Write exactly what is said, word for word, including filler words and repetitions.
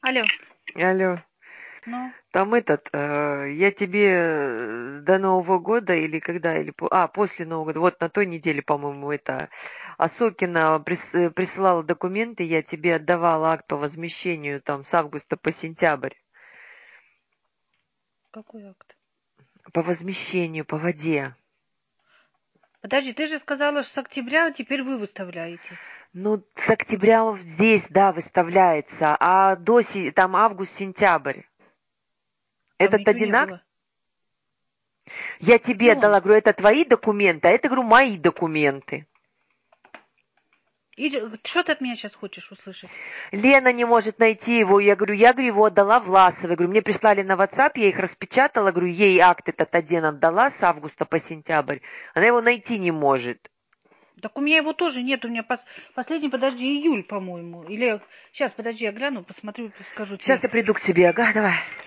Алло. Алло. Ну, Там этот, э, я тебе э, до Нового года или когда, или по- а, после Нового года, вот на той неделе, по-моему, это Осокина прис- э, присылала документы, я тебе отдавала акт по возмещению там с августа по сентябрь. какой акт? По возмещению, по воде. Подожди, ты же сказала, что с октября теперь вы выставляете. Ну, с октября вот здесь, да, выставляется, а до се- там август-сентябрь. Там Этот ничего не один акт было. я Где тебе он? отдала, говорю, это твои документы, а это, говорю, мои документы. Или что ты от меня сейчас хочешь услышать? Лена не может найти его. Я говорю, я говорю, его отдала Власовой. Говорю, мне прислали на WhatsApp, я их распечатала. Говорю, ей акт этот один отдала с августа по сентябрь. Она его найти не может. Так у меня его тоже нет. У меня пос... последний, подожди, июль, по-моему. Или сейчас, подожди, я гляну, посмотрю, скажу тебе. Сейчас я приду к тебе. Ага, давай.